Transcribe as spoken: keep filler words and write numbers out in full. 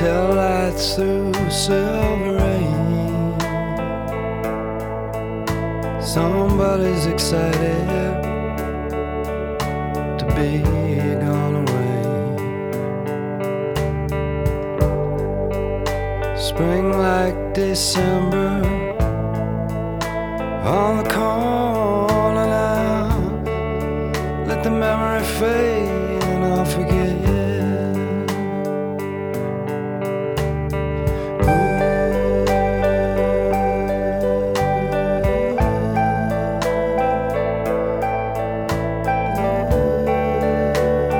taillights through silver rain. Somebody's excited to be gone away. Spring like December on the corner now. Let the memory fade.